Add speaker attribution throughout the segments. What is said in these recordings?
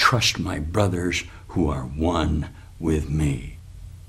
Speaker 1: trust my brothers who are one with me.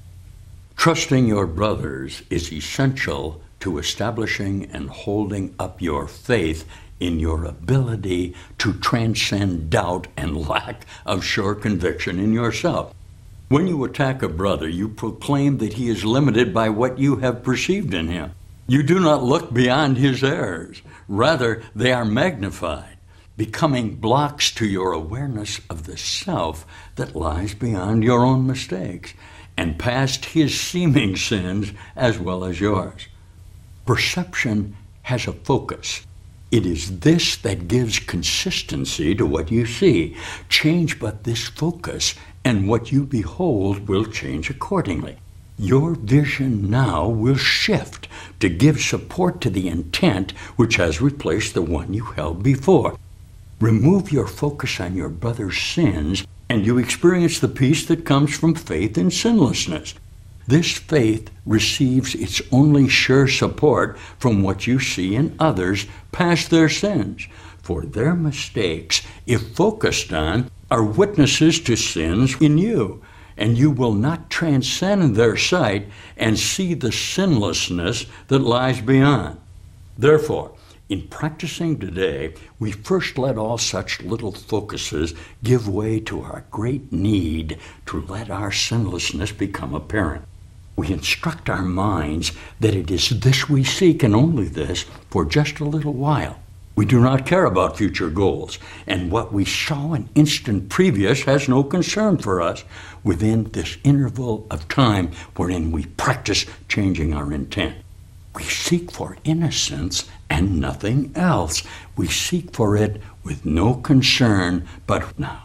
Speaker 1: Trusting your brothers is essential to establishing and holding up your faith in your ability to transcend doubt and lack of sure conviction in yourself. When you attack a brother, you proclaim that he is limited by what you have perceived in him. You do not look beyond his errors. Rather, they are magnified, becoming blocks to your awareness of the self that lies beyond your own mistakes and past his seeming sins as well as yours. Perception has a focus. It is this that gives consistency to what you see. Change but this focus, and what you behold will change accordingly. Your vision now will shift to give support to the intent which has replaced the one you held before. Remove your focus on your brother's sins, and you experience the peace that comes from faith in sinlessness. This faith receives its only sure support from what you see in others past their sins, for their mistakes, if focused on, are witnesses to sins in you, and you will not transcend their sight and see the sinlessness that lies beyond. Therefore, in practicing today, we first let all such little focuses give way to our great need to let our sinlessness become apparent. We instruct our minds that it is this we seek and only this for just a little while. We do not care about future goals, and what we saw an instant previous has no concern for us within this interval of time wherein we practice changing our intent. We seek for innocence and nothing else. We seek for it with no concern but now.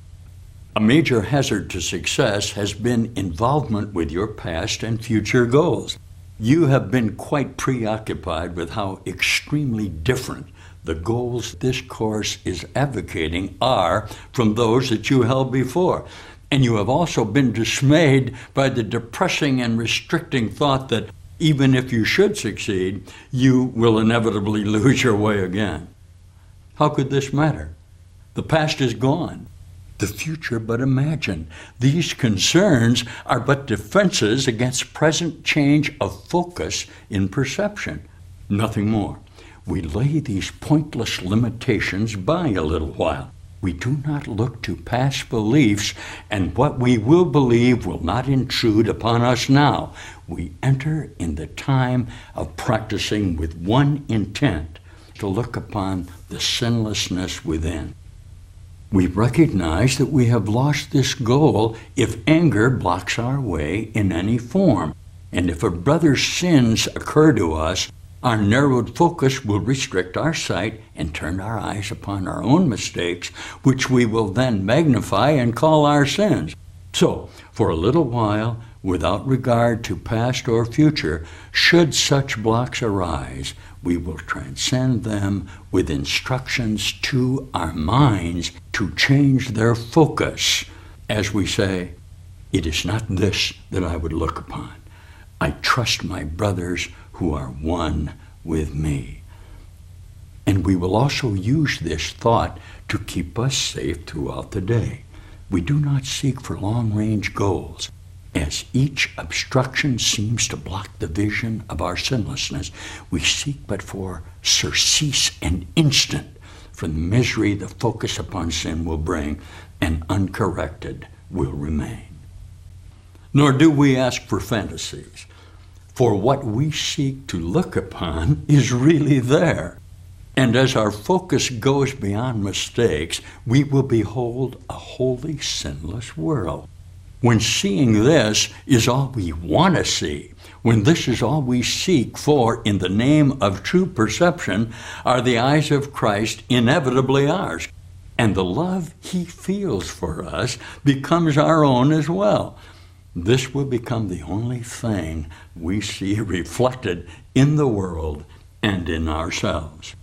Speaker 1: A major hazard to success has been involvement with your past and future goals. You have been quite preoccupied with how extremely different the goals this course is advocating are from those that you held before. And you have also been dismayed by the depressing and restricting thought that even if you should succeed, you will inevitably lose your way again. How could this matter? The past is gone. The future but imagined. These concerns are but defenses against present change of focus in perception. Nothing more. We lay these pointless limitations by a little while. We do not look to past beliefs, and what we will believe will not intrude upon us now. We enter in the time of practicing with one intent, to look upon the sinlessness within. We recognize that we have lost this goal if anger blocks our way in any form, and if a brother's sins occur to us, our narrowed focus will restrict our sight and turn our eyes upon our own mistakes, which we will then magnify and call our sins. So, for a little while, without regard to past or future, should such blocks arise, we will transcend them with instructions to our minds to change their focus. As we say, it is not this that I would look upon. I trust my brothers who are one with me. And we will also use this thought to keep us safe throughout the day. We do not seek for long-range goals. As each obstruction seems to block the vision of our sinlessness, we seek but for surcease and instant from the misery the focus upon sin will bring, and uncorrected will remain. Nor do we ask for fantasies, for what we seek to look upon is really there. And as our focus goes beyond mistakes, we will behold a wholly sinless world. When seeing this is all we want to see, when this is all we seek for in the name of true perception, are the eyes of Christ inevitably ours. And the love he feels for us becomes our own as well. This will become the only thing we see reflected in the world and in ourselves.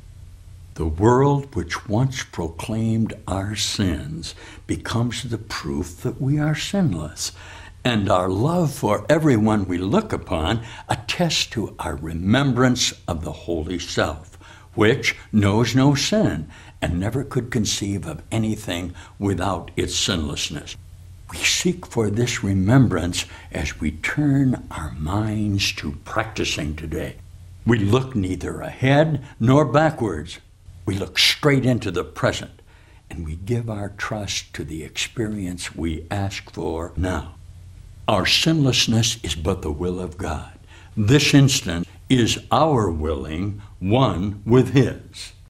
Speaker 1: The world which once proclaimed our sins becomes the proof that we are sinless, and our love for everyone we look upon attests to our remembrance of the Holy Self, which knows no sin and never could conceive of anything without its sinlessness. We seek for this remembrance as we turn our minds to practicing today. We look neither ahead nor backwards. We look straight into the present, and we give our trust to the experience we ask for now. Our sinlessness is but the will of God. This instant is our willing one with His.